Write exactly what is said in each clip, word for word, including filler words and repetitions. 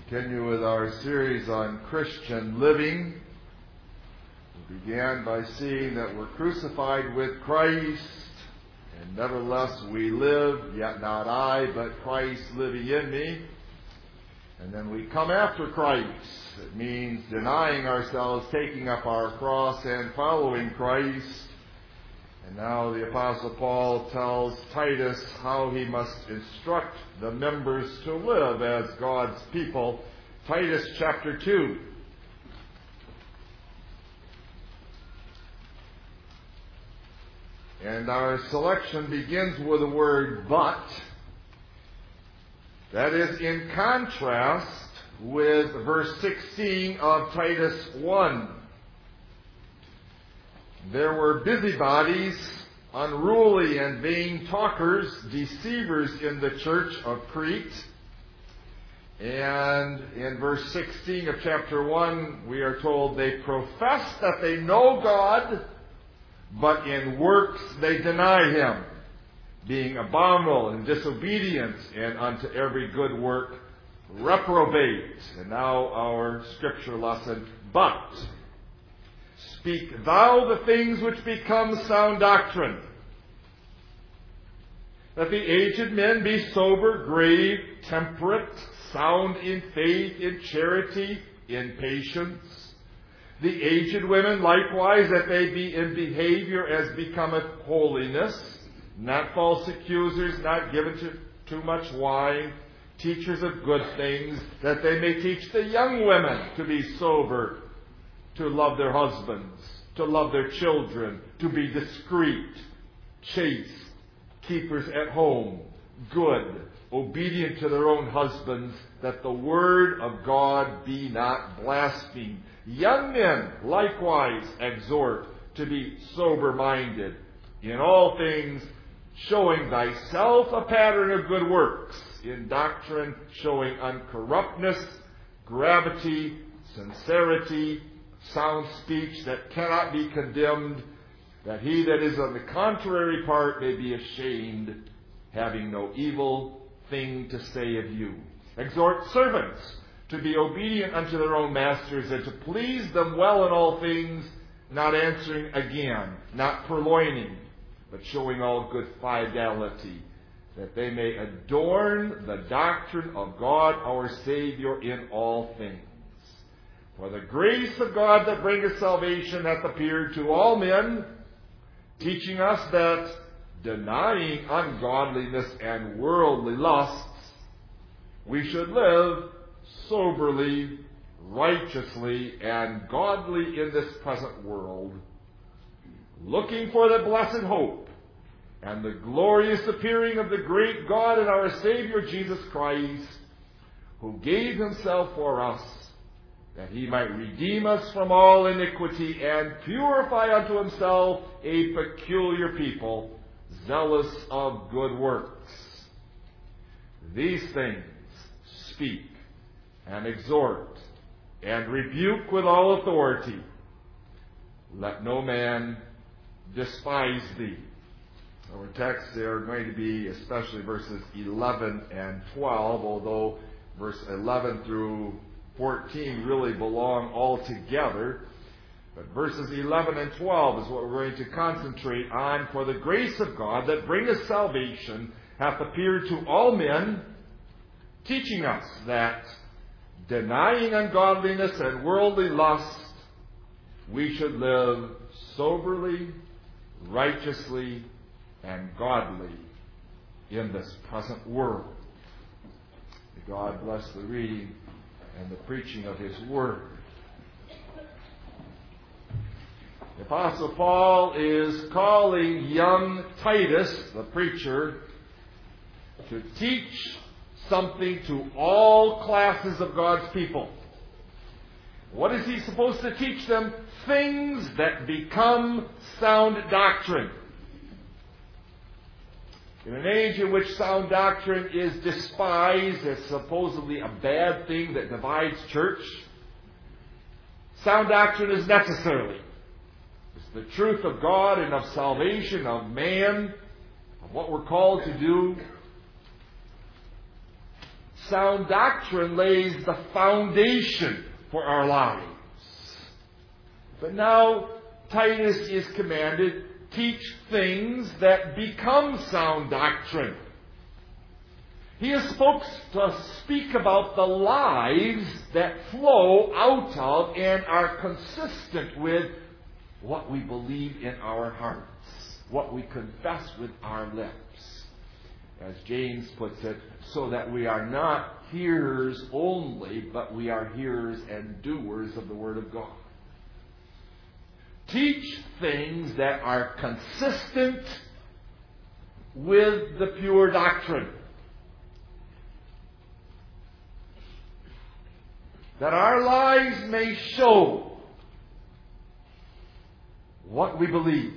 Continue with our series on Christian living. We began by seeing that we're crucified with Christ, and nevertheless we live, yet not I, but Christ living in me. And then we come after Christ. It means denying ourselves, taking up our cross, and following Christ. And now the Apostle Paul tells Titus how he must instruct the members to live as God's people. Titus chapter two. And our selection begins with the word but. That is in contrast with verse sixteen of Titus one. There were busybodies, unruly and vain talkers, deceivers in the church of Crete. And in verse sixteen of chapter one, we are told they profess that they know God, but in works they deny Him, being abominable and disobedient, and unto every good work reprobate. And now our scripture lesson, but speak thou the things which become sound doctrine, that the aged men be sober, grave, temperate, sound in faith, in charity, in patience. The aged women likewise, that they be in behavior as becometh holiness, not false accusers, not given to too much wine, teachers of good things, that they may teach the young women to be sober, to love their husbands, to love their children, to be discreet, chaste, keepers at home, good, obedient to their own husbands, that the word of God be not blasphemed. Young men likewise exhort to be sober-minded, in all things showing thyself a pattern of good works, in doctrine showing uncorruptness, gravity, sincerity, sound speech that cannot be condemned, that he that is on the contrary part may be ashamed, having no evil thing to say of you. Exhort servants to be obedient unto their own masters, and to please them well in all things, not answering again, not purloining, but showing all good fidelity, that they may adorn the doctrine of God our Savior in all things. For the grace of God that bringeth salvation hath appeared to all men, teaching us that, denying ungodliness and worldly lusts, we should live soberly, righteously, and godly in this present world, looking for the blessed hope and the glorious appearing of the great God and our Savior Jesus Christ, who gave Himself for us, that He might redeem us from all iniquity and purify unto Himself a peculiar people, zealous of good works. These things speak and exhort and rebuke with all authority. Let no man despise thee. Our texts are going to be especially verses eleven and twelve, although verse eleven through fourteen really belong all together. But verses eleven and twelve is what we're going to concentrate on. For the grace of God that bringeth salvation hath appeared to all men, teaching us that, denying ungodliness and worldly lust, we should live soberly, righteously, and godly in this present world. May God bless the reading and the preaching of His Word. The Apostle Paul is calling young Titus, the preacher, to teach something to all classes of God's people. What is he supposed to teach them? Things that become sound doctrine. In an age in which sound doctrine is despised as supposedly a bad thing that divides church, sound doctrine is necessary. It's the truth of God and of salvation of man, of what we're called to do. Sound doctrine lays the foundation for our lives. But now Titus is commanded, teach things that become sound doctrine. He is supposed to speak about the lives that flow out of and are consistent with what we believe in our hearts, what we confess with our lips. As James puts it, so that we are not hearers only, but we are hearers and doers of the Word of God. Teach things that are consistent with the pure doctrine. That our lives may show what we believe.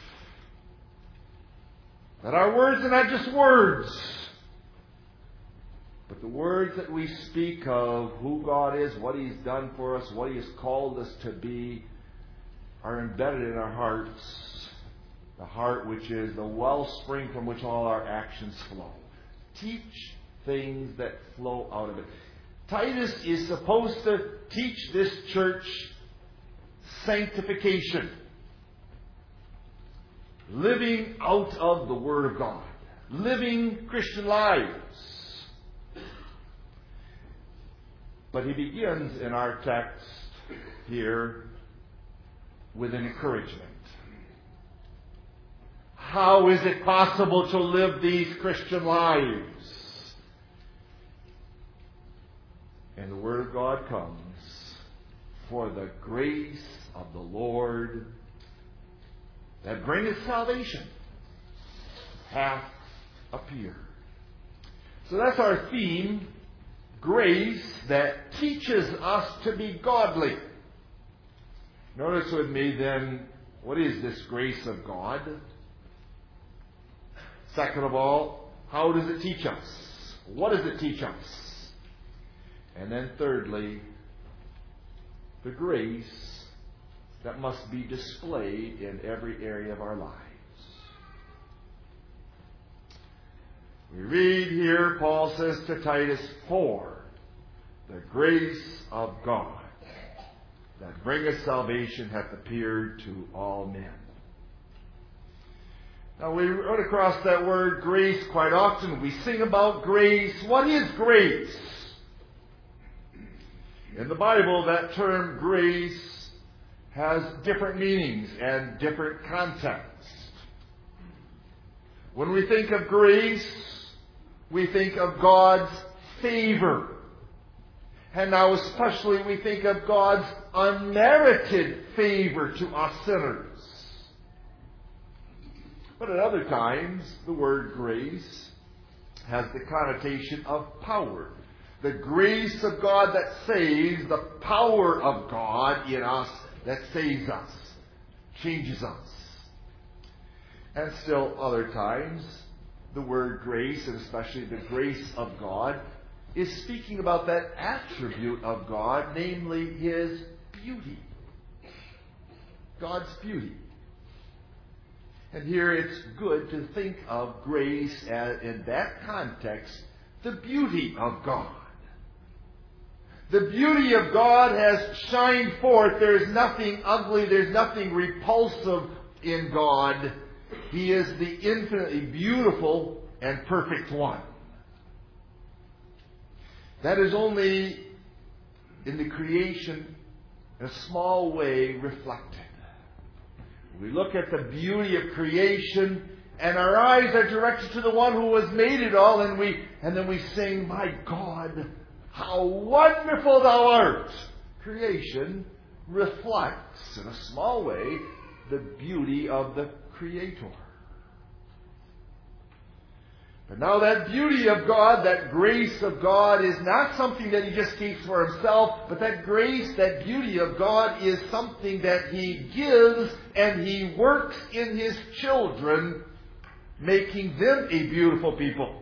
That our words are not just words, but the words that we speak of who God is, what He's done for us, what He has called us to be, are embedded in our hearts. The heart which is the wellspring from which all our actions flow. Teach things that flow out of it. Titus is supposed to teach this church sanctification. Living out of the Word of God. Living Christian lives. But he begins in our text here with an encouragement. How is it possible to live these Christian lives? And the Word of God comes, for the grace of the Lord that bringeth salvation hath appeared. So that's our theme, grace that teaches us to be godly. Notice with me then, what is this grace of God? Second of all, how does it teach us? What does it teach us? And then thirdly, the grace that must be displayed in every area of our lives. We read here, Paul says to Titus, for the grace of God that bringeth salvation hath appeared to all men. Now we run across that word grace quite often. We sing about grace. What is grace? In the Bible, that term grace has different meanings and different contexts. When we think of grace, we think of God's favor. And now especially we think of God's unmerited favor to us sinners. But at other times, the word grace has the connotation of power. The grace of God that saves, the power of God in us that saves us, changes us. And still other times, the word grace, and especially the grace of God, is speaking about that attribute of God, namely His beauty. God's beauty. And here it's good to think of grace as, in that context, the beauty of God. The beauty of God has shined forth. There's nothing ugly. There's nothing repulsive in God. He is the infinitely beautiful and perfect one. That is only in the creation in a small way reflected. We look at the beauty of creation and our eyes are directed to the one who has made it all, and we and then we sing, my God, how wonderful thou art! Creation reflects, in a small way, the beauty of the Creator. But now that beauty of God, that grace of God, is not something that He just keeps for Himself, but that grace, that beauty of God, is something that He gives and He works in His children, making them a beautiful people.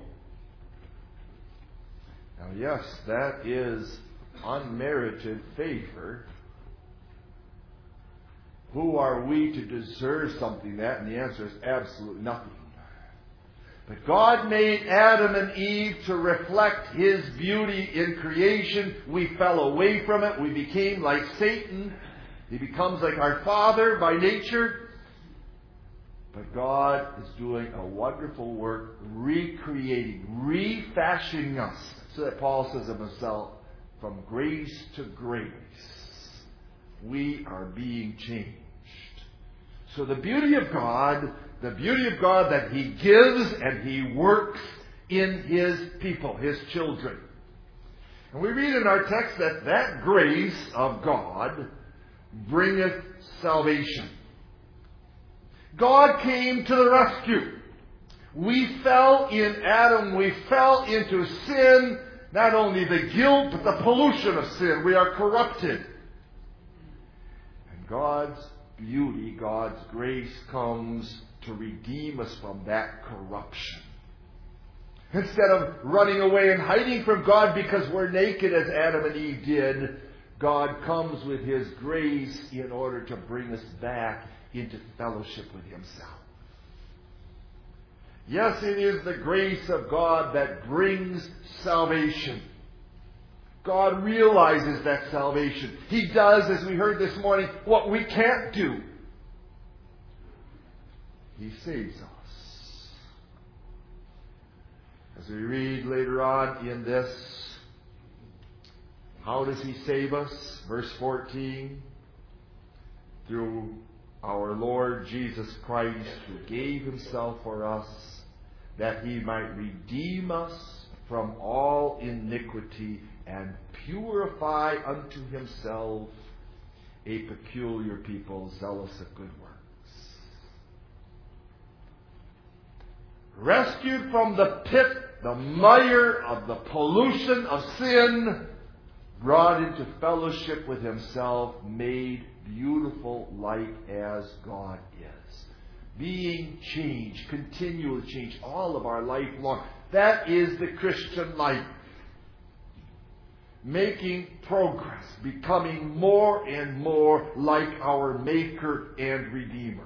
Now, yes, that is unmerited favor. Who are we to deserve something like that? And the answer is absolutely nothing. But God made Adam and Eve to reflect His beauty in creation. We fell away from it. We became like Satan. He becomes like our father by nature. But God is doing a wonderful work recreating, refashioning us. So that Paul says of himself, from grace to grace, we are being changed. So the beauty of God, the beauty of God that He gives and He works in His people, His children. And we read in our text that that grace of God bringeth salvation. God came to the rescue. We fell in Adam. We fell into sin. Not only the guilt, but the pollution of sin. We are corrupted. And God's beauty, God's grace comes to redeem us from that corruption. Instead of running away and hiding from God because we're naked as Adam and Eve did, God comes with His grace in order to bring us back into fellowship with Himself. Yes, it is the grace of God that brings salvation. God realizes that salvation. He does, as we heard this morning, what we can't do. He saves us. As we read later on in this, how does He save us? Verse fourteen, through our Lord Jesus Christ, who gave Himself for us, that He might redeem us from all iniquity and purify unto Himself a peculiar people, zealous of good works. Rescued from the pit, the mire of the pollution of sin, brought into fellowship with Himself, made beautiful like as God is. Being changed, continual change, all of our life long. That is the Christian life. Making progress, becoming more and more like our Maker and Redeemer.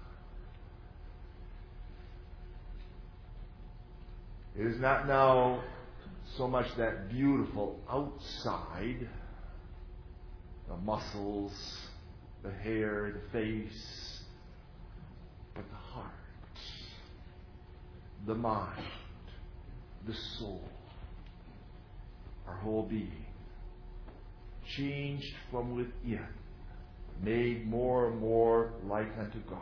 It is not now so much that beautiful outside, the muscles, the hair, the face, but the heart, the mind, the soul, our whole being, changed from within, made more and more like unto God.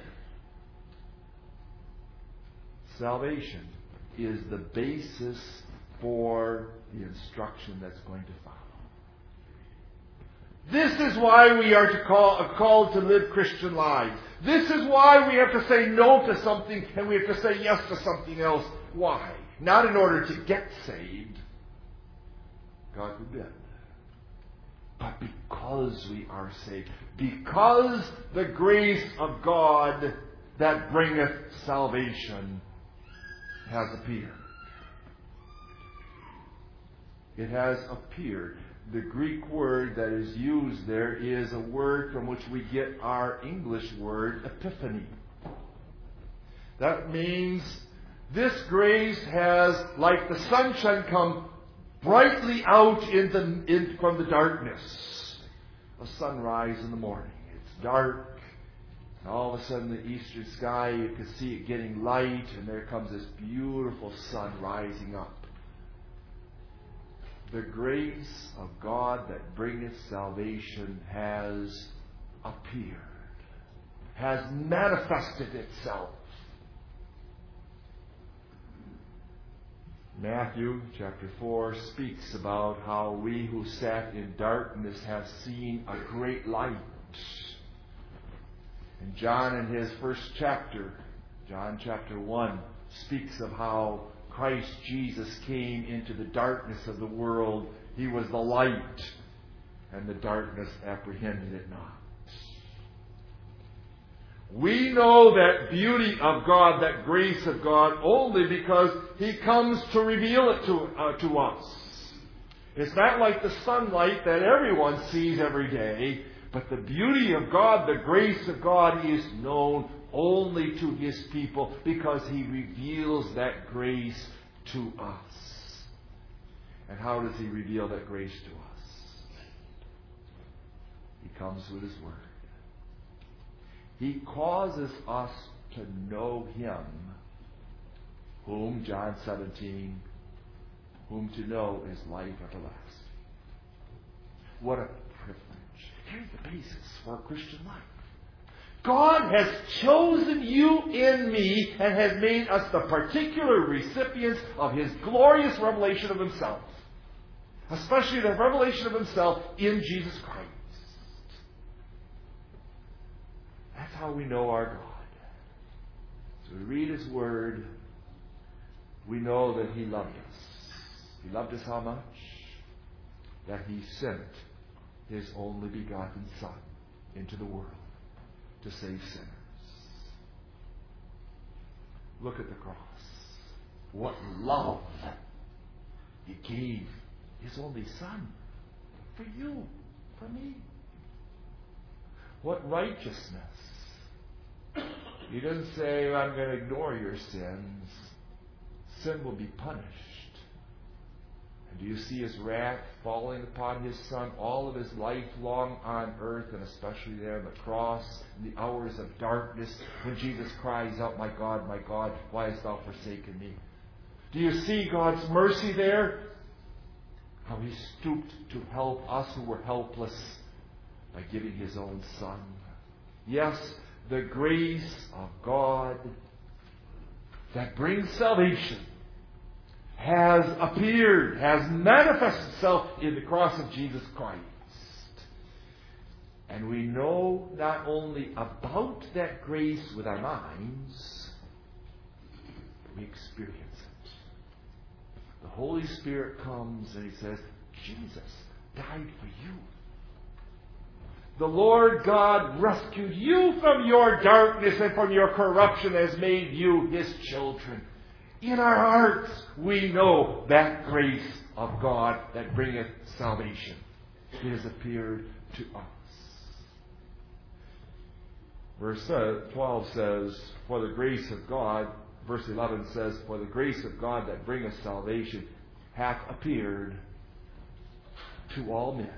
Salvation is the basis for the instruction that's going to follow. This is why we are to call, are called to live Christian lives. This is why we have to say no to something and we have to say yes to something else. Why? Not in order to get saved. God forbid. But because we are saved. Because the grace of God that bringeth salvation has appeared. It has appeared. The Greek word that is used there is a word from which we get our English word epiphany. That means this grace has, like the sunshine, come brightly out in the, in, from the darkness. A sunrise in the morning. It's dark. And all of a sudden the eastern sky, you can see it getting light, and there comes this beautiful sun rising up. The grace of God that bringeth salvation has appeared, has manifested itself. Matthew chapter four speaks about how we who sat in darkness have seen a great light. And John in his first chapter, John chapter one, speaks of how Christ Jesus came into the darkness of the world. He was the light, and the darkness apprehended it not. We know that beauty of God, that grace of God, only because He comes to reveal it to, uh, to us. It's not like the sunlight that everyone sees every day, but the beauty of God, the grace of God is known only to His people because He reveals that grace to us. And how does He reveal that grace to us? He comes with His Word. He causes us to know Him, whom, John seventeen, whom to know is life everlasting. What a privilege. Here's the basis for a Christian life. God has chosen you and me and has made us the particular recipients of His glorious revelation of Himself. Especially the revelation of Himself in Jesus Christ. That's how we know our God. So we read His Word. We know that He loved us. He loved us how much? That He sent His only begotten Son into the world to save sinners. Look at the cross. What love! He gave His only Son for you, for me. What righteousness! He doesn't say, I'm going to ignore your sins. Sin will be punished. And do you see His wrath falling upon His Son all of His life long on earth, and especially there on the cross, in the hours of darkness, when Jesus cries out, my God, my God, why hast thou forsaken me? Do you see God's mercy there? How He stooped to help us who were helpless by giving His own Son. Yes, the grace of God that brings salvation has appeared, has manifested itself in the cross of Jesus Christ. And we know not only about that grace with our minds, we experience it. The Holy Spirit comes and He says, Jesus died for you. The Lord God rescued you from your darkness and from your corruption, has made you His children. In our hearts we know that grace of God that bringeth salvation. It has appeared to us. Verse twelve says, for the grace of God, verse eleven says, for the grace of God that bringeth salvation hath appeared to all men.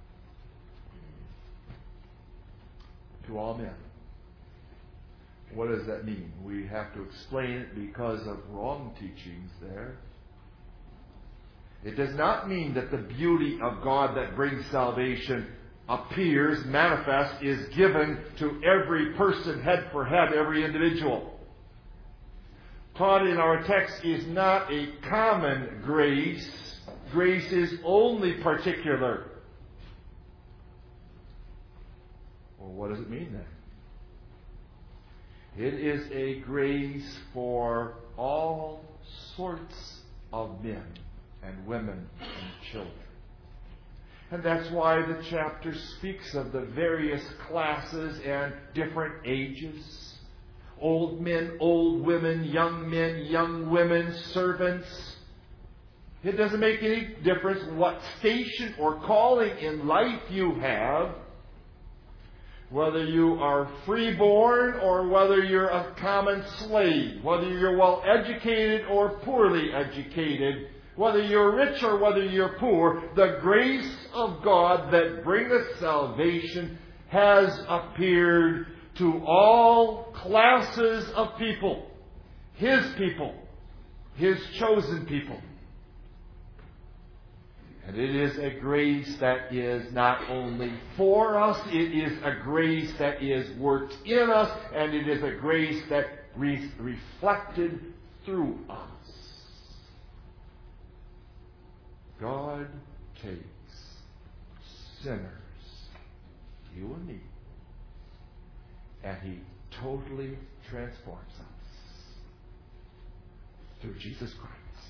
To all men. What does that mean? We have to explain it because of wrong teachings there. It does not mean that the beauty of God that brings salvation appears, manifests, is given to every person, head for head, every individual. Taught in our text is not a common grace. Grace is only particular. Well, what does it mean then? It is a grace for all sorts of men and women and children. And that's why the chapter speaks of the various classes and different ages. Old men, old women, young men, young women, servants. It doesn't make any difference what station or calling in life you have. Whether you are freeborn or whether you're a common slave, whether you're well educated or poorly educated, whether you're rich or whether you're poor, the grace of God that bringeth salvation has appeared to all classes of people. His people. His chosen people. And it is a grace that is not only for us, it is a grace that is worked in us, and it is a grace that is reflected through us. God takes sinners, you and me, and He totally transforms us through Jesus Christ.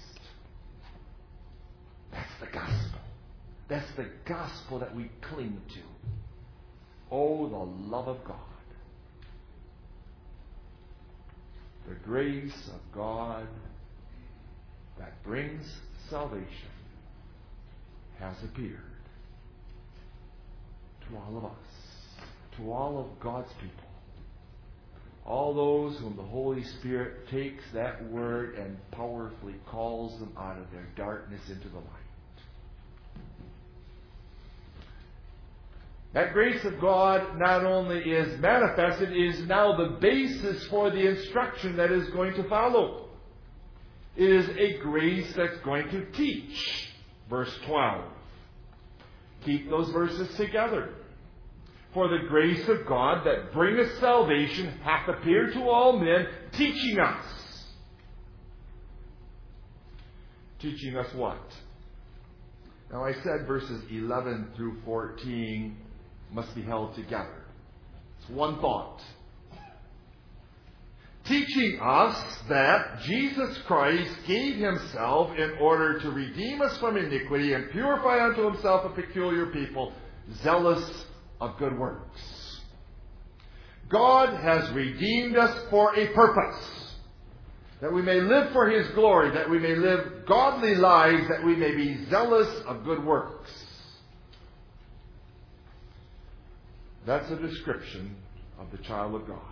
That's the gospel. That's the gospel that we cling to. Oh, the love of God. The grace of God that brings salvation has appeared to all of us, to all of God's people All those whom the Holy Spirit takes that word and powerfully calls them out of their darkness into the light. That grace of God not only is manifested, it is now the basis for the instruction that is going to follow. It is a grace that's going to teach. Verse twelve. Keep those verses together. For the grace of God that bringeth salvation hath appeared to all men, teaching us. Teaching us what? Now I said verses eleven through fourteen must be held together. It's one thought. Teaching us that Jesus Christ gave Himself in order to redeem us from iniquity and purify unto Himself a peculiar people, zealous of good works. God has redeemed us for a purpose, that we may live for His glory, that we may live godly lives, that we may be zealous of good works. That's a description of the child of God,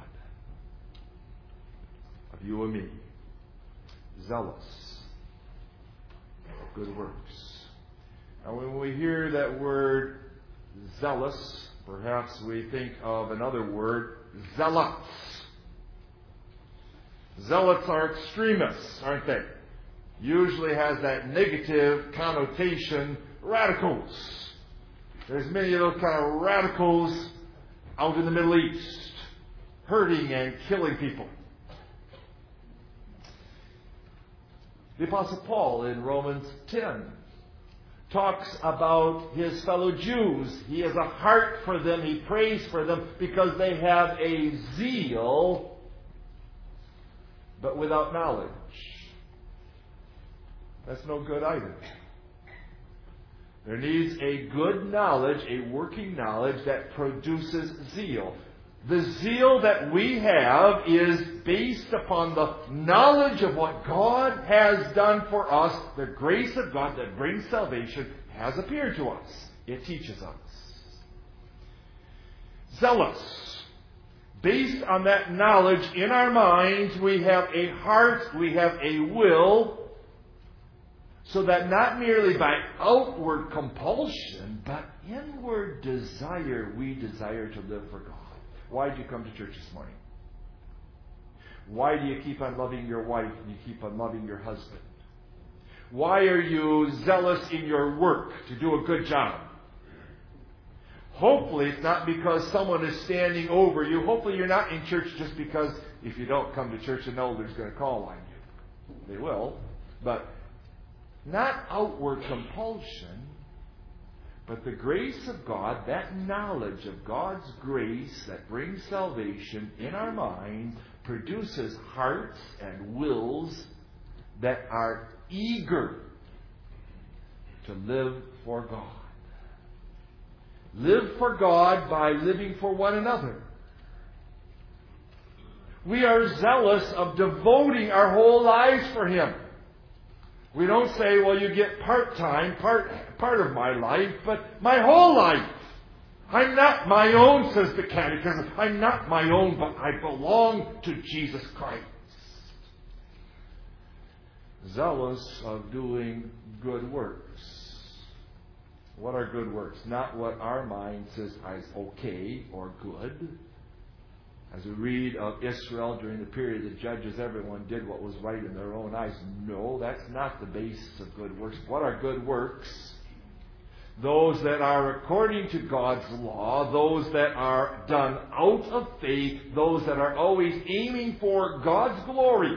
of you and me. Zealous of good works. Now when we hear that word zealous, perhaps we think of another word, zealots. Zealots are extremists, aren't they? Usually has that negative connotation, radicals. There's many of those kind of radicals out in the Middle East, hurting and killing people. The Apostle Paul in Romans ten talks about his fellow Jews. He has a heart for them. He prays for them because they have a zeal, but without knowledge. That's no good either. There needs a good knowledge, a working knowledge that produces zeal. The zeal that we have is based upon the knowledge of what God has done for us. The grace of God that brings salvation has appeared to us. It teaches us. Zealous. Based on that knowledge in our minds, we have a heart, we have a will, so that not merely by outward compulsion, but inward desire, we desire to live for God. Why did you come to church this morning? Why do you keep on loving your wife and you keep on loving your husband? Why are you zealous in your work to do a good job? Hopefully it's not because someone is standing over you. Hopefully you're not in church just because if you don't come to church, an elder's going to call on you. They will. But not outward compulsion, but the grace of God, that knowledge of God's grace that brings salvation in our minds, produces hearts and wills that are eager to live for God. Live for God by living for one another. We are zealous of devoting our whole lives for Him. We don't say, well, you get part-time, part, part of my life, but my whole life. I'm not my own, says the Catechism. I'm not my own, but I belong to Jesus Christ. Zealous of doing good works. What are good works? Not what our mind says is okay or good. As we read of Israel during the period of the judges, everyone did what was right in their own eyes. No, that's not the basis of good works. What are good works? Those that are according to God's law, those that are done out of faith, those that are always aiming for God's glory.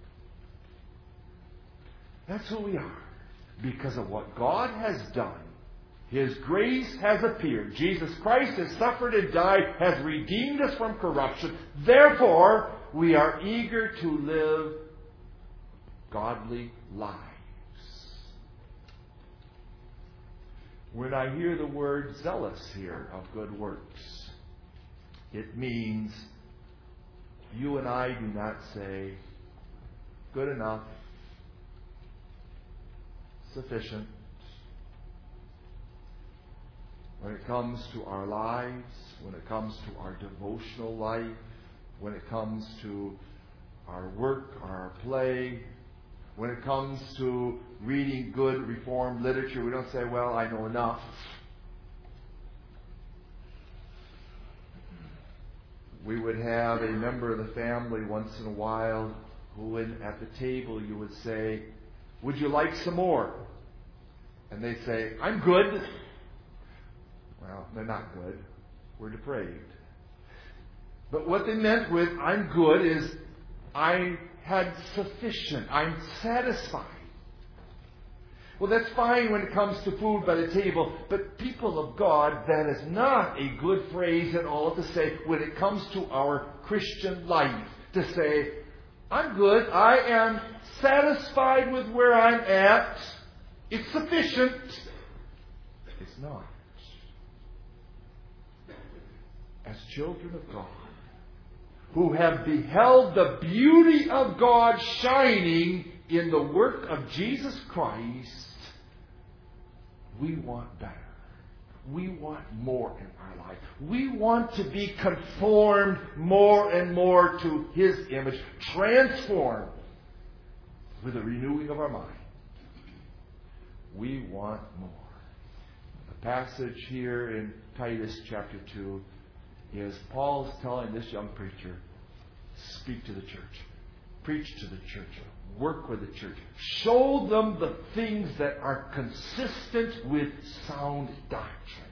That's who we are. Because of what God has done. His grace has appeared. Jesus Christ has suffered and died, has redeemed us from corruption. Therefore, we are eager to live godly lives. When I hear the word zealous here of good works, it means you and I do not say, good enough, sufficient. When it comes to our lives, when it comes to our devotional life, when it comes to our work, our play, when it comes to reading good Reformed literature. We don't say, well, I know enough. We would have a member of the family once in a while who, in, at the table, you would say, would you like some more? And they'd say, I'm good. Well, they're not good. We're depraved. But what they meant with I'm good is I had sufficient. I'm satisfied. Well, that's fine when it comes to food by the table, but people of God, that is not a good phrase at all to say when it comes to our Christian life. To say, I'm good, I am satisfied with where I'm at, it's sufficient. It's not. As children of God, who have beheld the beauty of God shining in the work of Jesus Christ, we want better. We want more in our life. We want to be conformed more and more to His image, transformed with the renewing of our mind. We want more. The passage here in Titus chapter two is Paul's telling this young preacher, speak to the church. Preach to the church. Work with the church. Show them the things that are consistent with sound doctrine.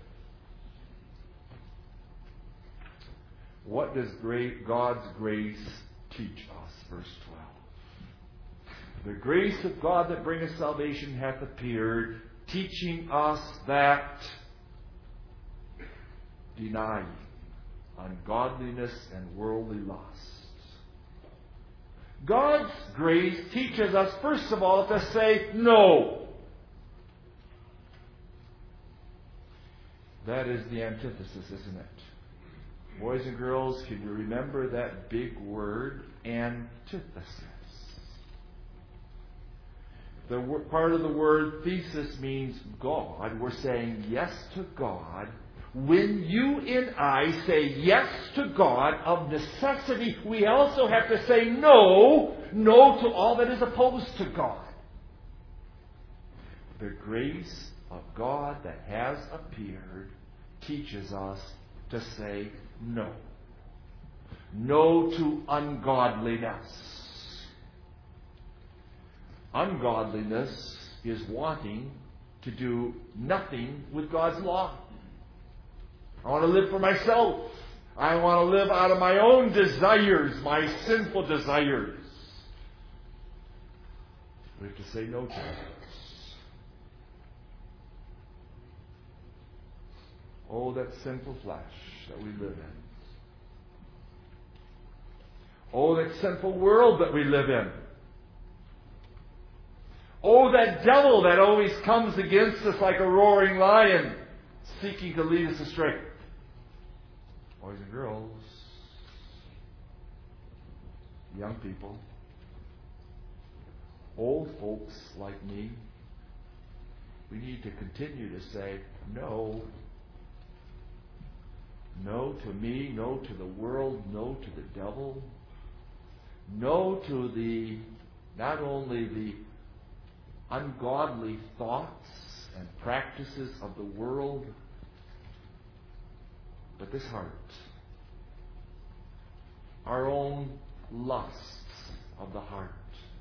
What does great God's grace teach us? Verse twelve. The grace of God that bringeth salvation hath appeared, teaching us that denying ungodliness and worldly lusts. God's grace teaches us, first of all, to say no. That is the antithesis, isn't it? Boys and girls, can you remember that big word, antithesis? The part of the word thesis means God. We're saying yes to God. When you and I say yes to God, of necessity, we also have to say no, no to all that is opposed to God. The grace of God that has appeared teaches us to say no. No to ungodliness. Ungodliness is wanting to do nothing with God's law. I want to live for myself. I want to live out of my own desires, my sinful desires. We have to say no to that. Oh, that sinful flesh that we live in. Oh, that sinful world that we live in. Oh, that devil that always comes against us like a roaring lion, seeking to lead us astray. Boys and girls, young people, old folks like me, we need to continue to say no. No to me, no to the world, no to the devil. No to the, not only the ungodly thoughts and practices of the world, but this heart, our own lusts of the heart,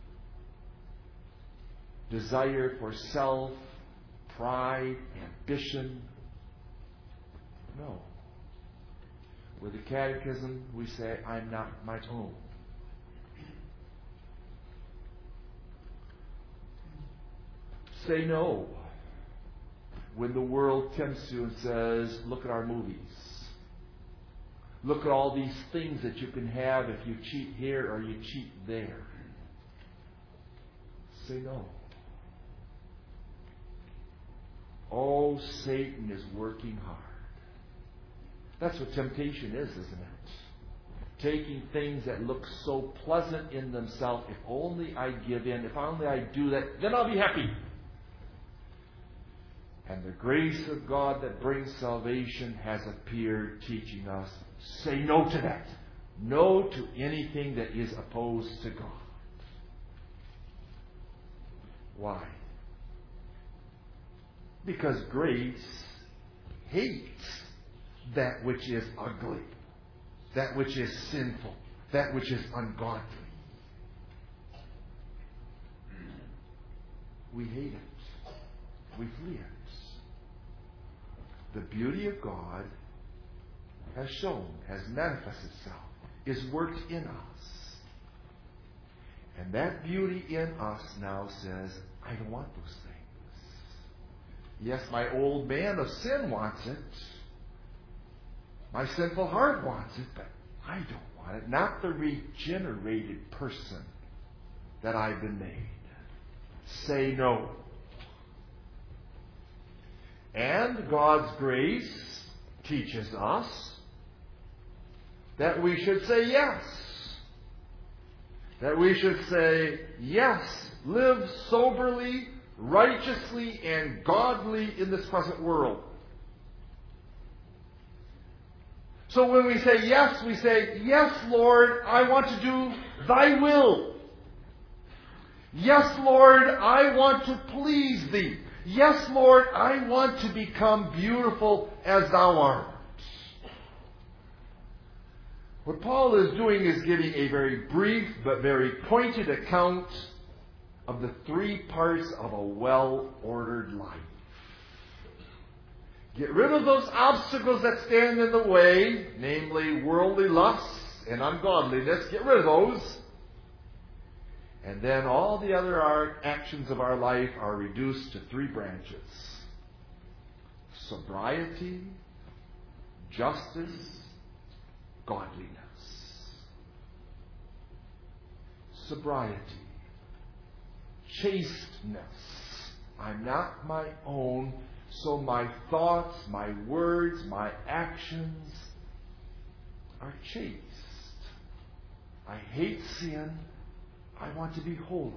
desire for self, pride, ambition. No. With the catechism, we say, I'm not my own. Say no when the world tempts you and says, look at our movies. Look at all these things that you can have if you cheat here or you cheat there. Say no. Oh, Satan is working hard. That's what temptation is, isn't it? Taking things that look so pleasant in themselves. If only I give in, if only I do that, then I'll be happy. And the grace of God that brings salvation has appeared, teaching us, say no to that. no to anything that is opposed to God. Why? Because grace hates that which is ugly, that which is sinful, that which is ungodly. We hate it. We flee it. The beauty of God has shown, has manifested itself, is worked in us. And that beauty in us now says, I don't want those things. Yes, my old man of sin wants it. My sinful heart wants it, but I don't want it. Not the regenerated person that I've been made. Say no. And God's grace teaches us that we should say yes. That we should say yes. Live soberly, righteously, and godly in this present world. So when we say yes, we say, yes, Lord, I want to do thy will. Yes, Lord, I want to please thee. Yes, Lord, I want to become beautiful as thou art. What Paul is doing is giving a very brief but very pointed account of the three parts of a well-ordered life. Get rid of those obstacles that stand in the way, namely worldly lusts and ungodliness. Get rid of those. And then all the other actions of our life are reduced to three branches. Sobriety, justice, godliness. Sobriety. Chasteness. I'm not my own, so my thoughts, my words, my actions are chaste. I hate sin. I want to be holy.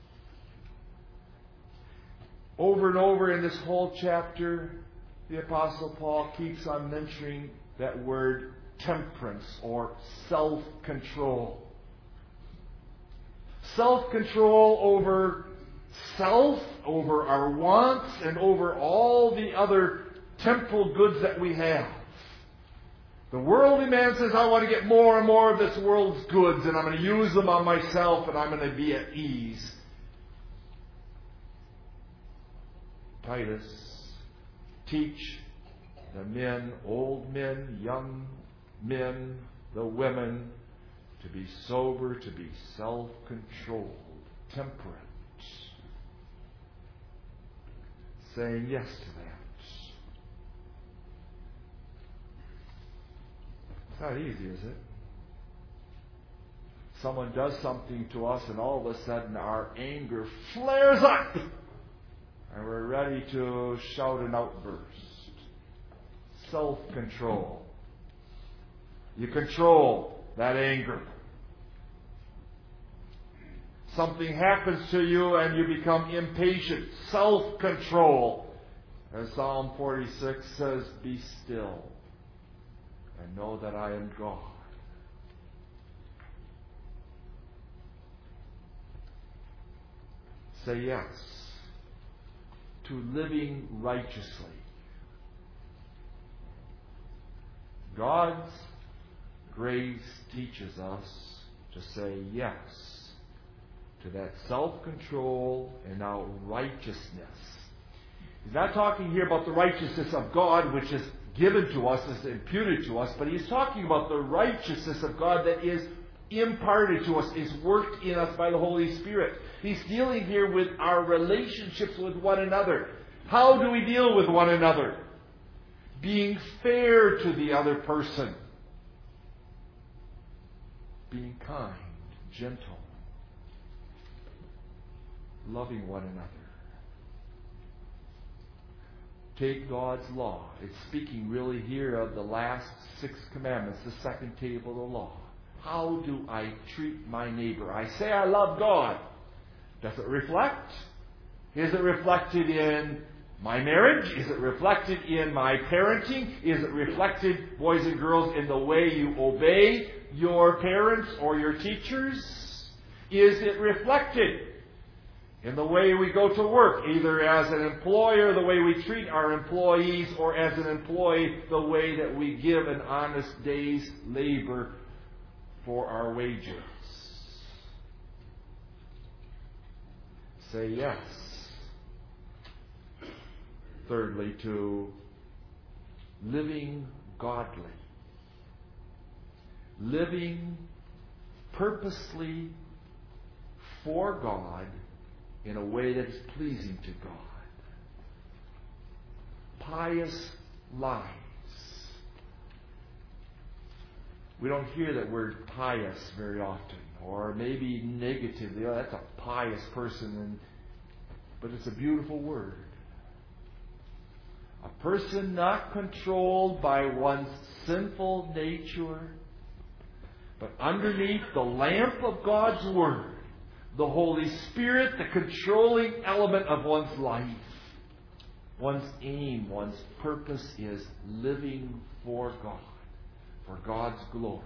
Over and over in this whole chapter, the Apostle Paul keeps on mentioning that word temperance or self-control. Self-control over self, over our wants, and over all the other temporal goods that we have. The worldly man says, I want to get more and more of this world's goods, and I'm going to use them on myself, and I'm going to be at ease. Titus, teach the men, old men, young men, the women, to be sober, to be self-controlled, temperate. Saying yes to that. It's not easy, is it? Someone does something to us and all of a sudden our anger flares up and we're ready to shout an outburst. Self-control. You control that anger. Something happens to you and you become impatient. Self-control. As Psalm forty-six says, be still and know that I am God. Say yes to living righteously. God's grace teaches us to say yes to that self-control and now righteousness. He's not talking here about the righteousness of God, which is given to us, is imputed to us, but he's talking about the righteousness of God that is imparted to us, is worked in us by the Holy Spirit. He's dealing here with our relationships with one another. How do we deal with one another? Being fair to the other person. Being kind, gentle. Loving one another. Take God's law. It's speaking really here of the last six commandments, the second table of the law. How do I treat my neighbor? I say I love God. Does it reflect? Is it reflected in my marriage? Is it reflected in my parenting? Is it reflected, boys and girls, in the way you obey your parents or your teachers? Is it reflected in the way we go to work, either as an employer, the way we treat our employees, or as an employee, the way that we give an honest day's labor for our wages? Say yes. Thirdly, to living godly. Living purposely for God in a way that is pleasing to God. Pious lives. We don't hear that word pious very often, or maybe negatively. Oh, that's a pious person, and, but it's a beautiful word. A person not controlled by one's sinful nature, but underneath the lamp of God's Word, the Holy Spirit, the controlling element of one's life. One's aim, one's purpose is living for God, for God's glory.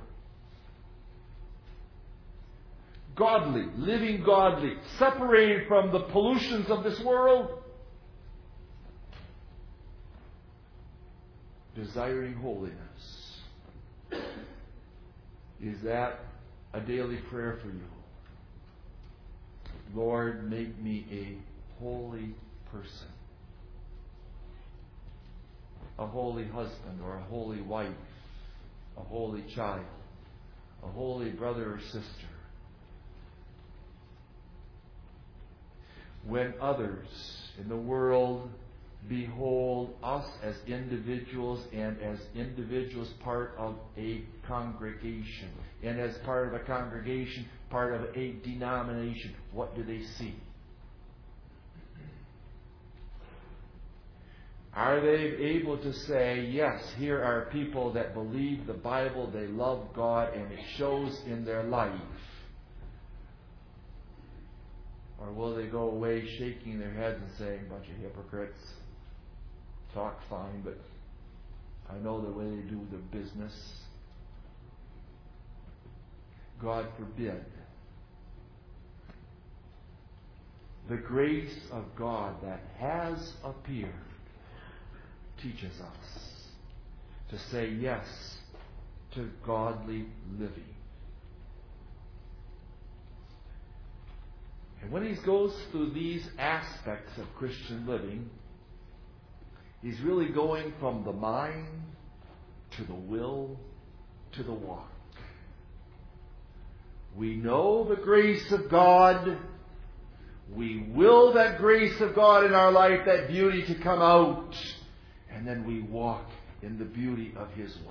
Godly, living godly, separated from the pollutions of this world, desiring holiness. Is that a daily prayer for you? Lord, make me a holy person. A holy husband or a holy wife. A holy child. A holy brother or sister. When others in the world behold us as individuals and as individuals part of a congregation, and as part of a congregation, part of a denomination, what do they see? Are they able to say, yes, here are people that believe the Bible, they love God, and it shows in their life? Or will they go away shaking their heads and saying, bunch of hypocrites, talk fine, but I know the way they do their business. God forbid. The grace of God that has appeared teaches us to say yes to godly living. And when he goes through these aspects of Christian living, he's really going from the mind to the will to the walk. We know the grace of God. We will that grace of God in our life, that beauty to come out. And then we walk in the beauty of His Word.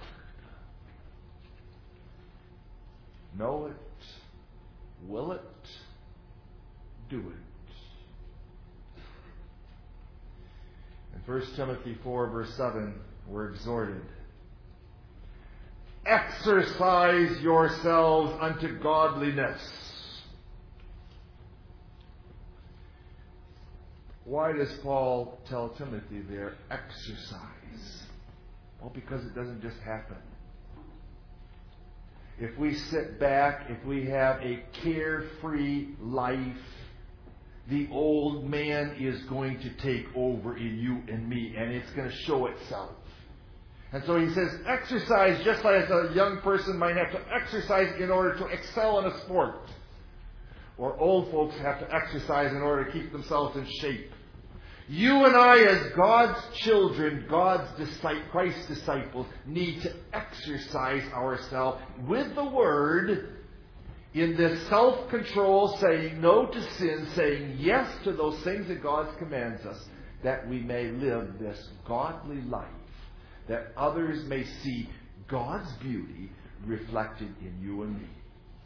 Know it. Will it. Do it. In First Timothy four, verse seven, we're exhorted. Exercise yourselves unto godliness. Why does Paul tell Timothy there, exercise? Well, because it doesn't just happen. If we sit back, if we have a carefree life, the old man is going to take over in you and me, and it's going to show itself. And so he says, exercise just like a young person might have to exercise in order to excel in a sport. Or old folks have to exercise in order to keep themselves in shape. You and I, as God's children, God's disciples, Christ's disciples, need to exercise ourselves with the Word in this self-control, saying no to sin, saying yes to those things that God commands us, that we may live this godly life, that others may see God's beauty reflected in you and me.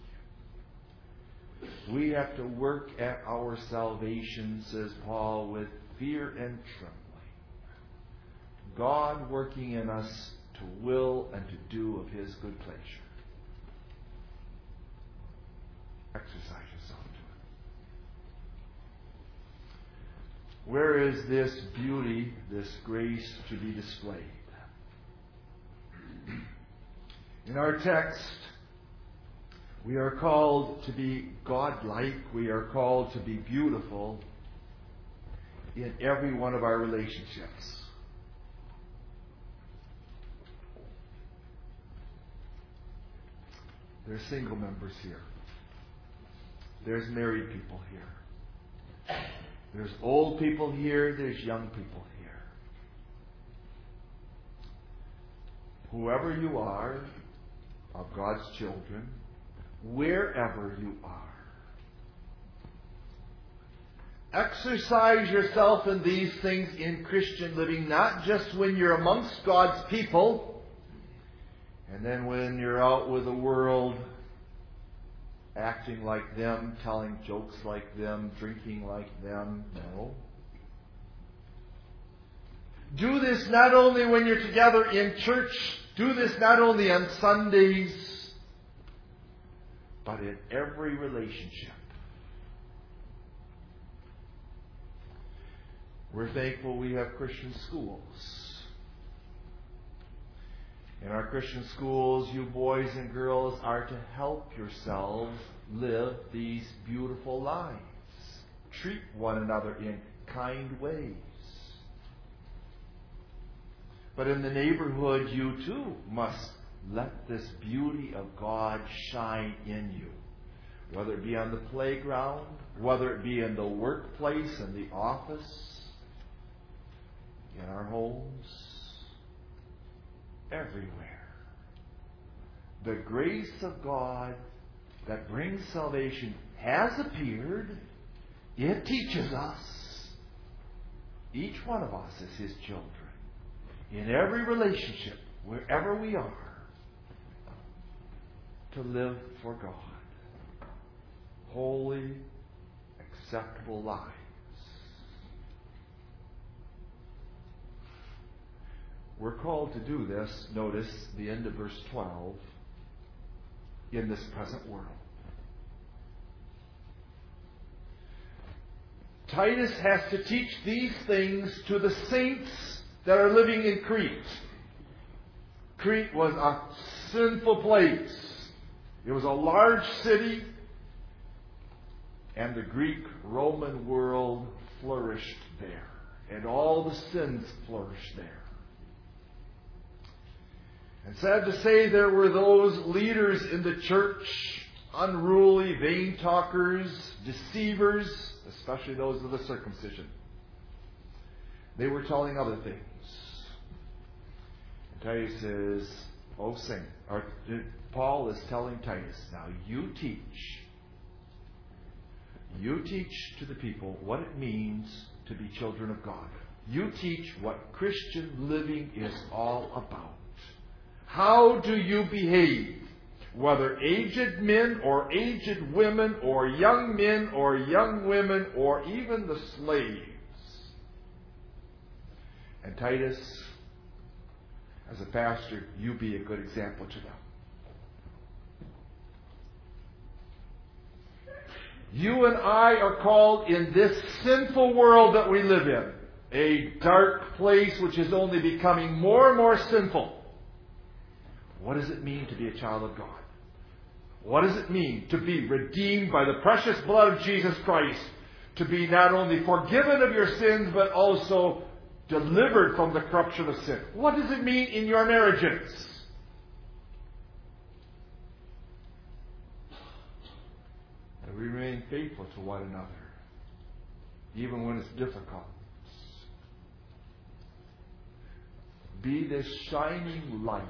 We have to work at our salvation, says Paul, with fear and trembling. God working in us to will and to do of His good pleasure. Exercise yourself Where is this beauty, this grace to be displayed? In our text, we are called to be godlike. We are called to be beautiful in every one of our relationships. There's single members here. There's married people here. There's old people here. There's young people here. Whoever you are, of God's children, wherever you are, exercise yourself in these things in Christian living, not just when you're amongst God's people, and then when you're out with the world, acting like them, telling jokes like them, drinking like them. No. Do this not only when you're together in church, do this not only on Sundays, but in every relationship. We're thankful we have Christian schools. In our Christian schools, you boys and girls are to help yourselves live these beautiful lives. Treat one another in kind ways. But in the neighborhood, you too must let this beauty of God shine in you. Whether it be on the playground, whether it be in the workplace, in the office, in our homes, everywhere. The grace of God that brings salvation has appeared. It teaches us. Each one of us is His children. In every relationship, wherever we are, to live for God. Holy, acceptable lives. We're called to do this, notice the end of verse twelve, in this present world. Titus has to teach these things to the saints that are living in Crete. Crete was a sinful place. It was a large city, and the Greek-Roman world flourished there, and all the sins flourished there. And sad to say, there were those leaders in the church, unruly, vain talkers, deceivers, especially those of the circumcision. They were telling other things. And Titus says, oh, sing. Or Paul is telling Titus, now you teach. You teach to the people what it means to be children of God. You teach what Christian living is all about. How do you behave? Whether aged men or aged women or young men or young women or even the slaves. And Titus, as a pastor, you be a good example to them. You and I are called in this sinful world that we live in, a dark place which is only becoming more and more sinful. What does it mean to be a child of God? What does it mean to be redeemed by the precious blood of Jesus Christ? To be not only forgiven of your sins, but also delivered from the corruption of sin. What does it mean in your marriages? That we remain faithful to one another, even when it's difficult. Be this shining light,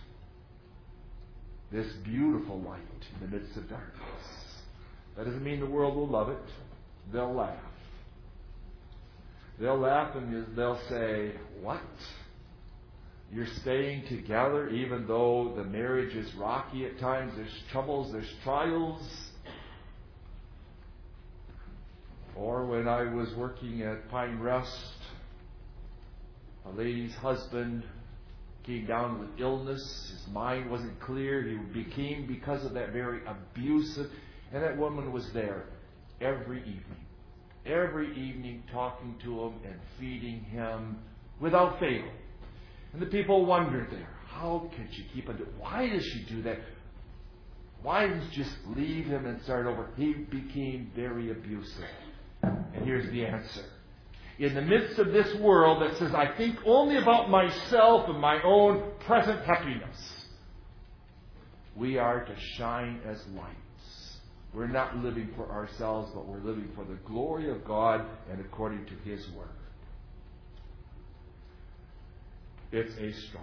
this beautiful light in the midst of darkness. That doesn't mean the world will love it. They'll laugh. They'll laugh and they'll say, what? You're staying together even though the marriage is rocky at times. There's troubles, there's trials. Or when I was working at Pine Rest, a lady's husband came down with illness. His mind wasn't clear. He became, because of that, very abusive. And that woman was there every evening, every evening talking to him and feeding him without fail. And the people wondered there, how can she keep on doing? Why does she do that? Why didn't she just leave him and start over? He became very abusive. And here's the answer. In the midst of this world that says, I think only about myself and my own present happiness, we are to shine as lights. We're not living for ourselves, but we're living for the glory of God and according to His Word. It's a struggle.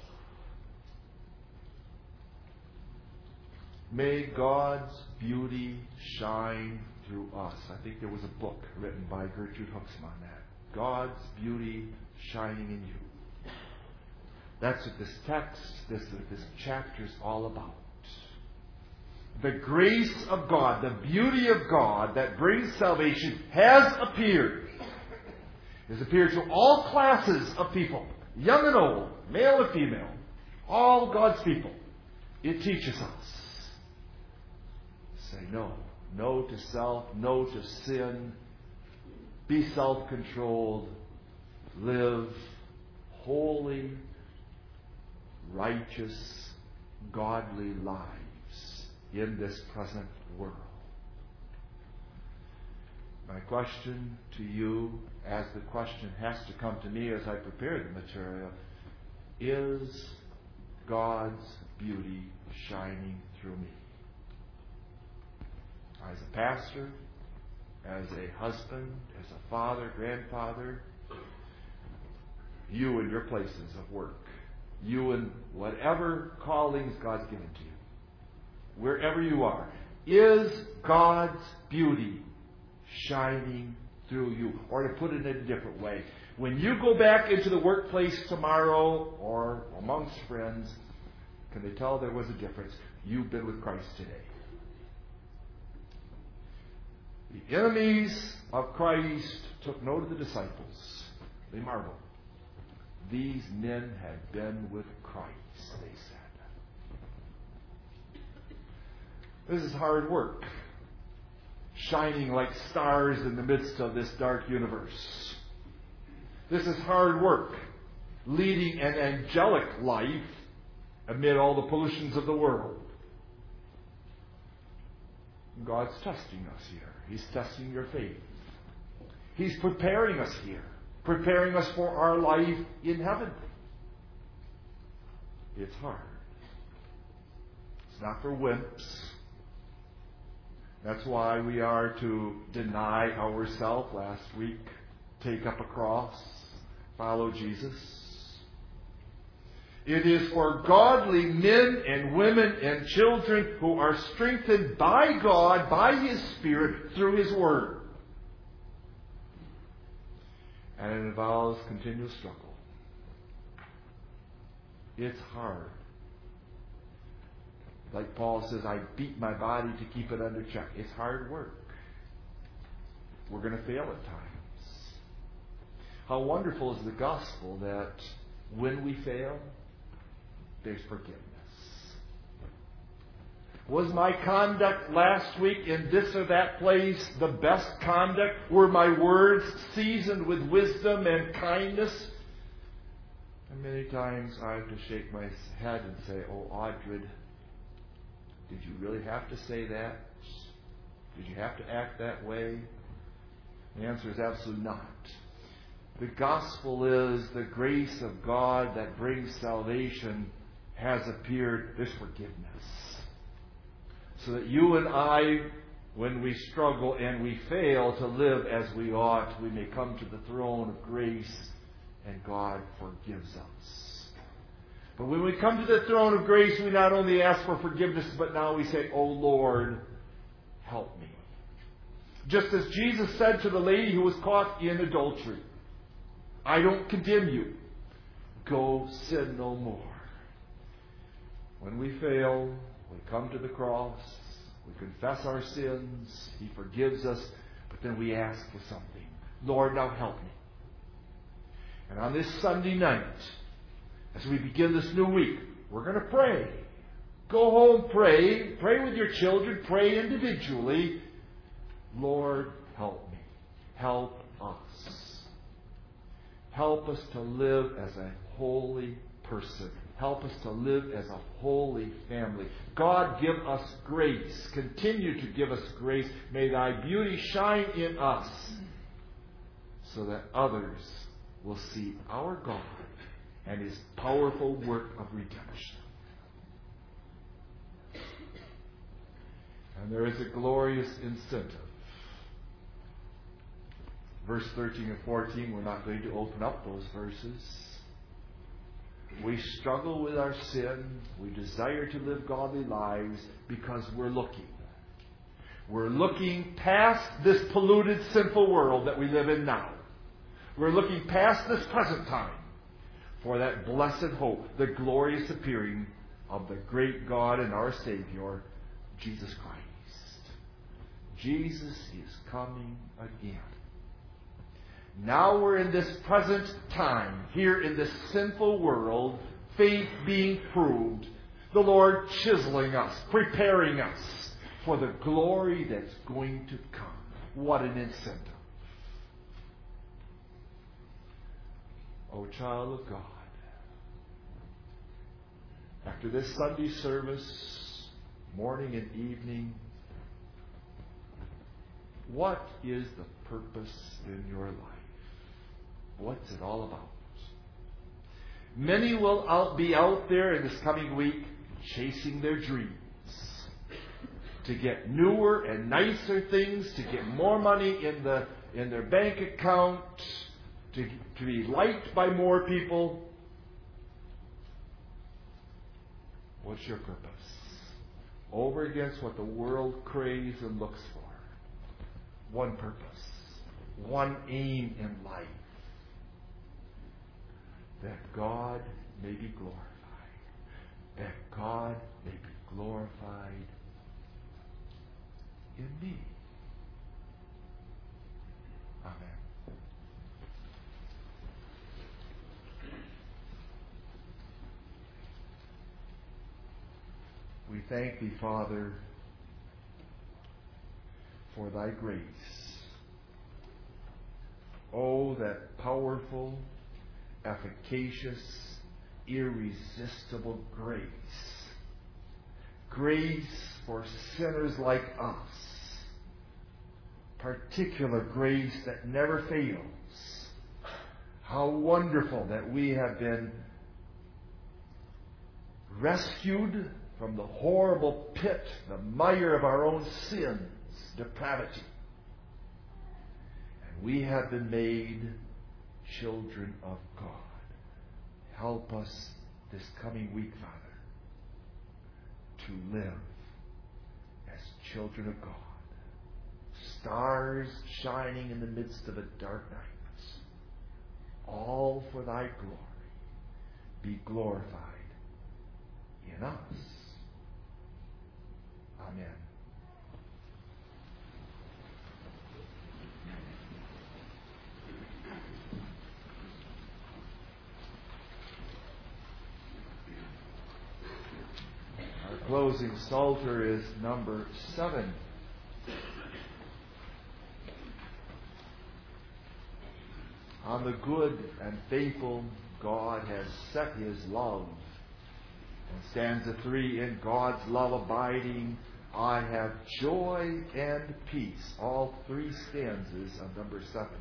May God's beauty shine through us. I think there was a book written by Gertrude Huxham on that. God's beauty shining in you. That's what this text, this, this chapter is all about. The grace of God, the beauty of God that brings salvation has appeared. Has appeared to all classes of people, young and old, male and female, all God's people. It teaches us. Say no. No to self, no to sin. Be self-controlled. Live holy, righteous, godly lives in this present world. My question to you, as the question has to come to me as I prepare the material, is God's beauty shining through me? As a pastor, as a husband, as a father, grandfather, you in your places of work, you in whatever callings God's given to you, wherever you are, is God's beauty shining through you? Or to put it in a different way, when you go back into the workplace tomorrow or amongst friends, can they tell there was a difference? You've been with Christ today. The enemies of Christ took note of the disciples. They marveled. These men had been with Christ, they said. This is hard work. Shining like stars in the midst of this dark universe. This is hard work. Leading an angelic life amid all the pollutions of the world. God's testing us here. He's testing your faith. He's preparing us here. Preparing us for our life in heaven. It's hard. It's not for wimps. That's why we are to deny ourselves last week. Take up a cross. Follow Jesus. It is for godly men and women and children who are strengthened by God, by His Spirit, through His Word. And it involves continual struggle. It's hard. Like Paul says, I beat my body to keep it under check. It's hard work. We're going to fail at times. How wonderful is the gospel that when we fail, there's forgiveness. Was my conduct last week in this or that place the best conduct? Were my words seasoned with wisdom and kindness? And many times I have to shake my head and say, oh, Audrey, did you really have to say that? Did you have to act that way? The answer is absolutely not. The gospel is the grace of God that brings salvation has appeared. There's forgiveness. So that you and I, when we struggle and we fail to live as we ought, we may come to the throne of grace and God forgives us. But when we come to the throne of grace, we not only ask for forgiveness, but now we say, oh Lord, help me. Just as Jesus said to the lady who was caught in adultery, I don't condemn you. Go sin no more. When we fail, we come to the cross, we confess our sins, He forgives us, but then we ask for something. Lord, now help me. And on this Sunday night, as we begin this new week, we're going to pray. Go home, pray. Pray with your children. Pray individually. Lord, help me. help us. Help us to live as a holy person. Help us to live as a holy family. God, give us grace. Continue to give us grace. May thy beauty shine in us so that others will see our God and his powerful work of redemption. And there is a glorious incentive. Verse thirteen and fourteen, we're not going to open up those verses. We struggle with our sin. We desire to live godly lives because we're looking. We're looking past this polluted, sinful world that we live in now. We're looking past this present time for that blessed hope, the glorious appearing of the great God and our Savior, Jesus Christ. Jesus is coming again. Now we're in this present time, here in this sinful world, faith being proved, the Lord chiseling us, preparing us for the glory that's going to come. What an incentive. Oh, child of God, after this Sunday service, morning and evening, what is the purpose in your life? What's it all about? Many will out, be out there in this coming week chasing their dreams. To get newer and nicer things, to get more money in the in their bank account, to, to be liked by more people. What's your purpose? Over against what the world craves and looks for. One purpose, one aim in life. That God may be glorified. That God may be glorified in me. Amen. We thank thee, Father, for thy grace. Oh, that powerful, efficacious, irresistible grace. Grace for sinners like us. Particular grace that never fails. How wonderful that we have been rescued from the horrible pit, the mire of our own sins, depravity. And we have been made children of God. Help us this coming week, Father, to live as children of God. Stars shining in the midst of a dark night. All for thy glory. Be glorified in us. Amen. Our closing psalter is number seven. On the good and faithful God has set his love. And stanza three, in God's love abiding, I have joy and peace. All three stanzas of number seven.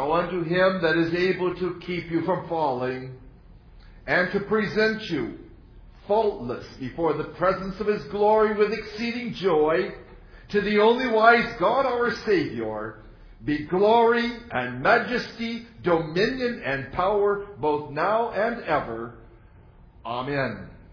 Now unto him that is able to keep you from falling, and to present you faultless before the presence of his glory with exceeding joy, to the only wise God our Savior, be glory and majesty, dominion and power, both now and ever. Amen.